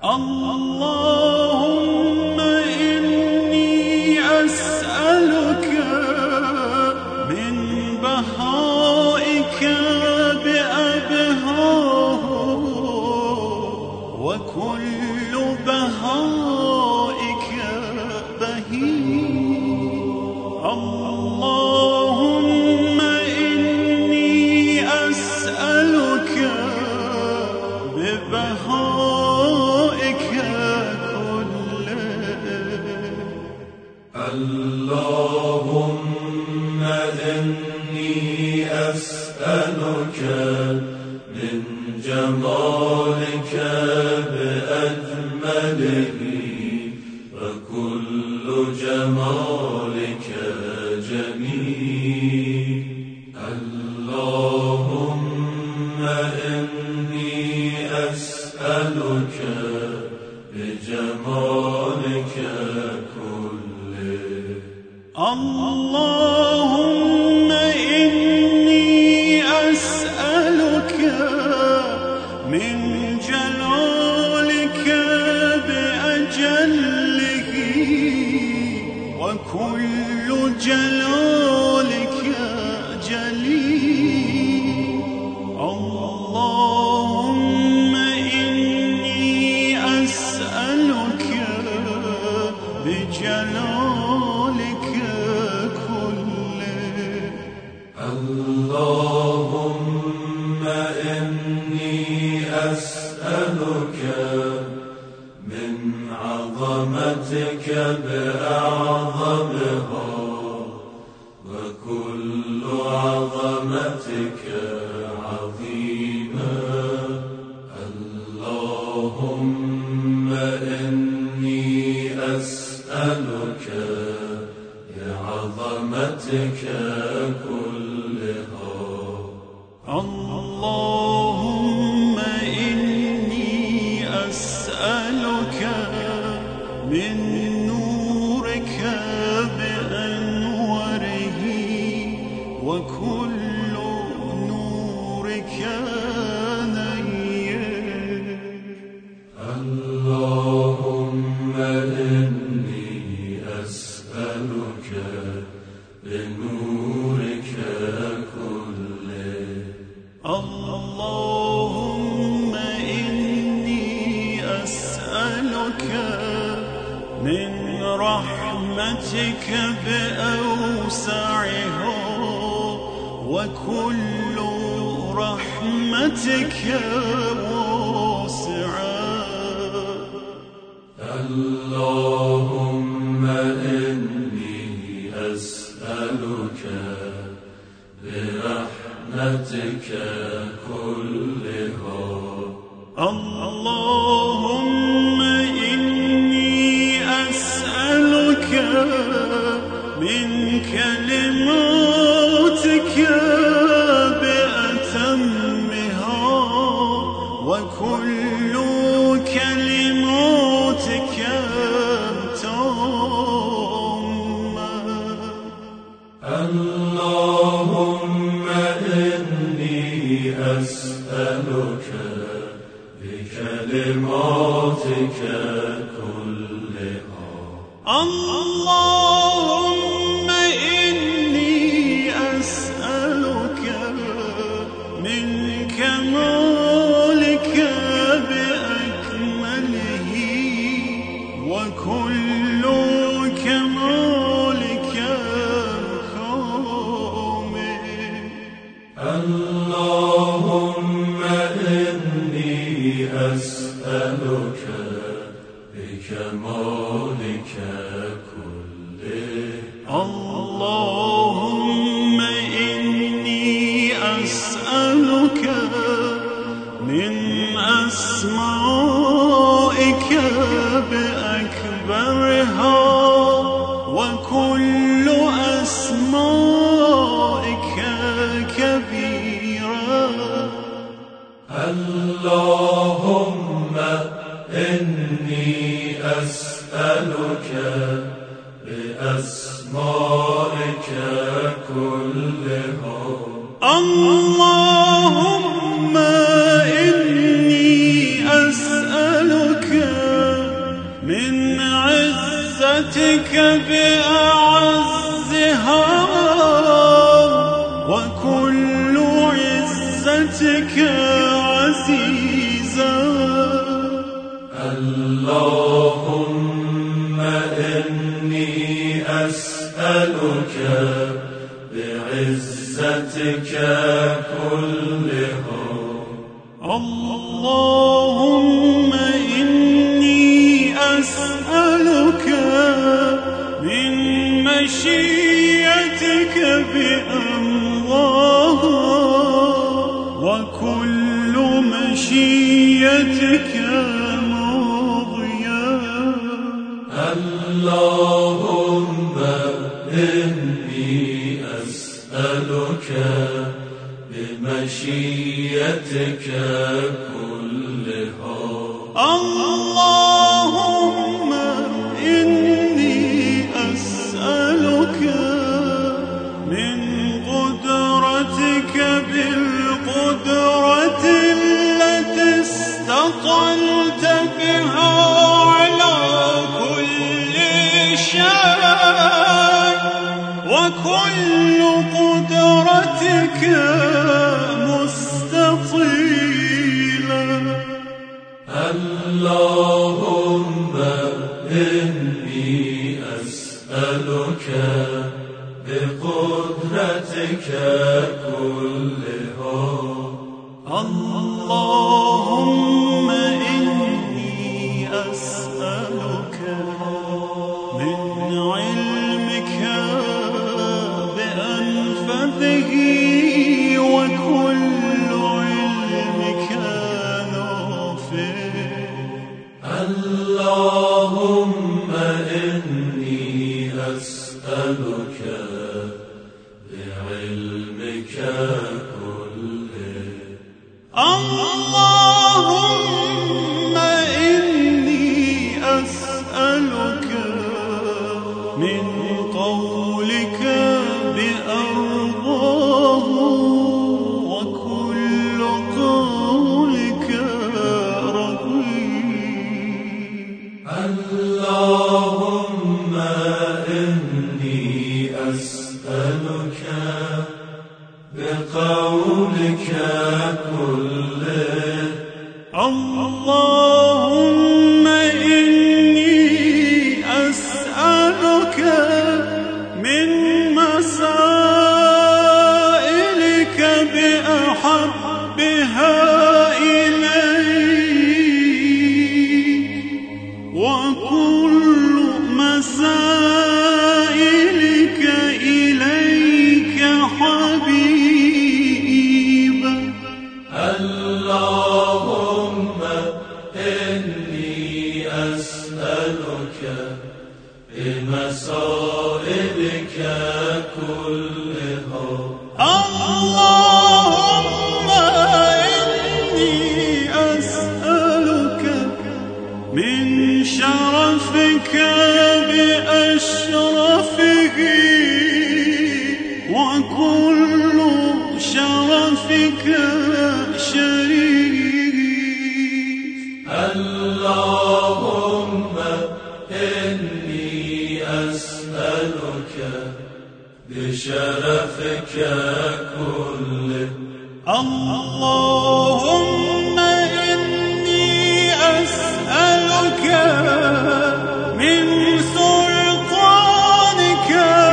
اللهم إني أسألك من بهائك بأبهاه وكل بهائك بهي. اللهم إني أسألك ببهائك كله. اللهم إني أسألك من جمالك بأجمله وكل جمالك جميل. اللهم إني أسألك بجمالك كله. اللهم إني أسألك من جلالك بأجله وكل جلالك جليل. اللهم إني أسألك بجلالك كله. اللهم إني أسألك من عظمتك بأعظمها وكل عظمتك عظيمة. اللهم إني أسألك بعظمتك كلها. اللهم إني أسألك من نورك بأنوره وكل نورك نير. اللهم إني أسألك بنورك كله. اللهم إني أسألك من رحمتك بأوسعها وكل رحمتك واسعة. اللهم إني أسألك برحمتك كلها. اللهم إني أسألك من كلماتك بأتمها وكل كلماتك تامة. اللهم إني أسألك بكلماتك كلها. اللهم إني أسألك من كمالك بأكمله وكل كمالك كامل. اللهم إني أسألك بكمالك كله. اللهم إني أسألك من أسمائك بأكبرها وكل أسمائك كبيرة. اللهم إني أسألك بأسمائك كلها. اللهم إني أسألك بعزتك بأعزها وكل عزتك عزيزا. اللهم إني أسألك بعزتك كلها. اللهم إني أسألك من مشيئتك بأمضاها وكل مشيئتك ماضيا. اللهم إني أسألك بمشيئتك كلها. اللهم إني أسألك من قدرتك بالقدرة التي استطلت بها على كل شيء وكل قدرتك مستطيلا. اللهم إني أسألك بقدرتك كلها. اللهم إني أسألك من علمك بأنفذه وكل علمك نافع. اللهم إني أسألك بعلمك كله. اللهم إني أسألك من قولك بأرضاه وكل قولك رضيت. اللهم إني أسألك بقولك كله. اللهم إني أسألك من مسائلك بأحبها إليك وكل مسائلك إليك حبيبا. اللهم إني أسألك بمصائبك كلها. اللهم إني أسألك من شرفك بأشرفه وكل شرفك شريف. اللهم إني أسألك بشرفك كله. اللهم إني أسألك من سلطانك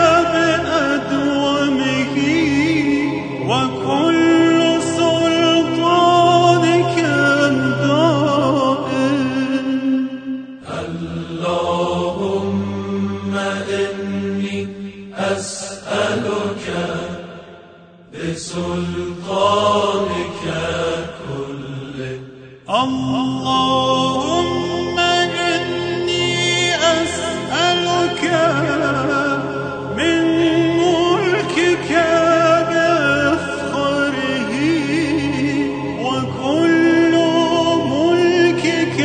بأدومه وكل سلطانك دائم. اللهم إني أسألك بسلطانك كله. اللهم إني أسألك من ملكك بأفخره وكل ملكك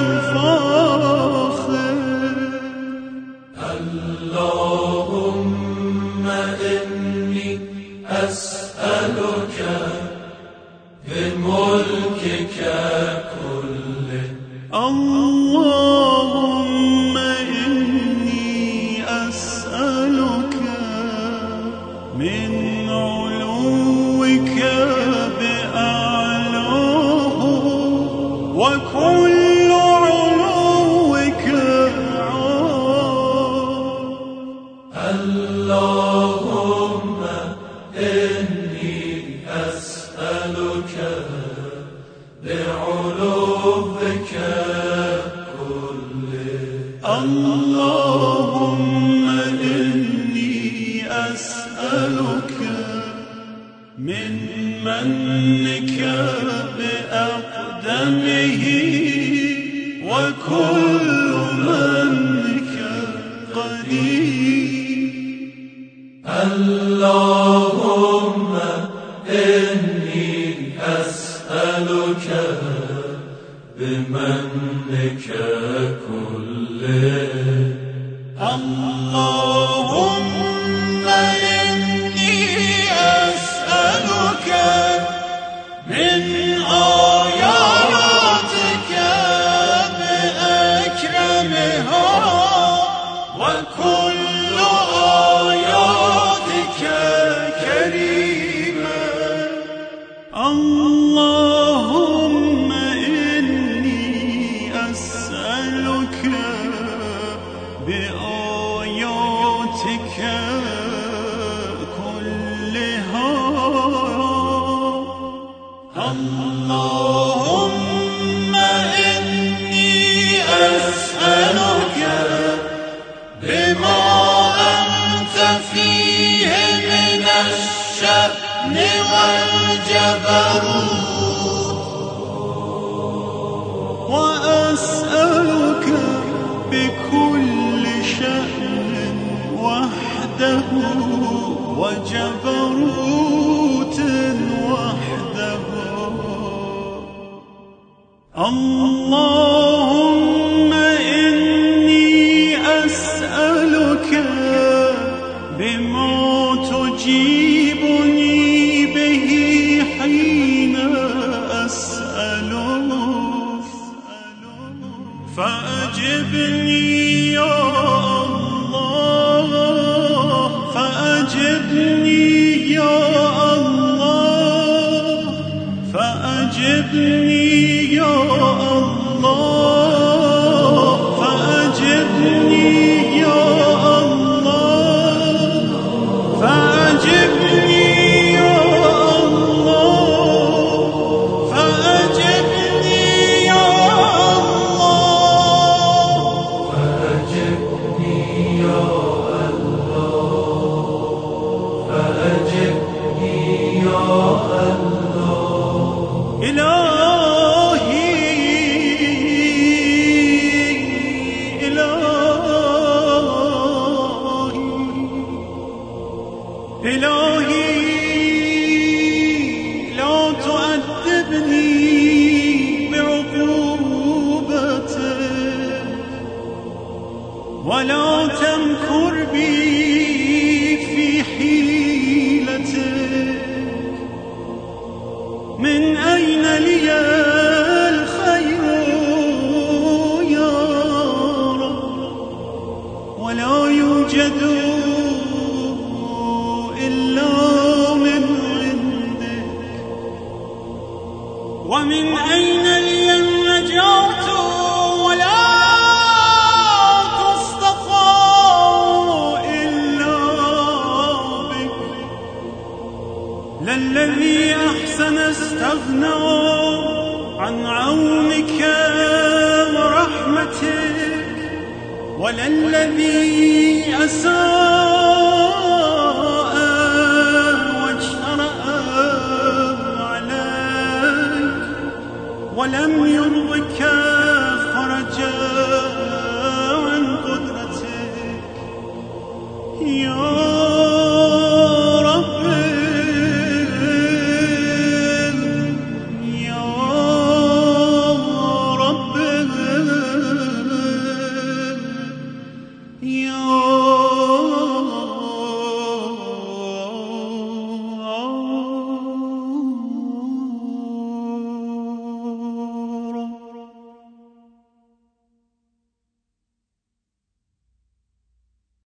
فاخر. اللهم إني أسألك بملكك كله. اللهم إني وكل علوك اللهم إني أسألك بعلوك كله. اللهم إني أسألك من منك بأقدمه وكل منك قدير. اللهم إني أسألك بمنك كله. اللهم إني أسألك من آياتك بأكرمها وكل آياتك كريمة. اللهم إني أسألك بآياتك كلها. اللهم إني أسألك بما أنت فيه من الشأن والجبروت، وأسألك بكل شأن وحده وجبروت وحده. اللهم إني أسألك بما تجيبني به حين أسألك، فأجبني يا الله، فأجبني يا الله، فأجبني يا الله، فأجبني يا الله، فأجبني يا الله، فأجبني يا الله، فأجبني يا الله، فأجبني يا الله. إلهي إلهي لا تؤدبني بعقوبتك ولا تمكر بي في حيلتك. من أين لي الخير يا رب؟ ولا يوجد إلا من عندك. ومن أين لي النجاة ولا تستطاع إلا بك؟ للذي أحسن استغنى عن عونك ورحمتك، وللذي أساء واجترأ عليك ولم يرضى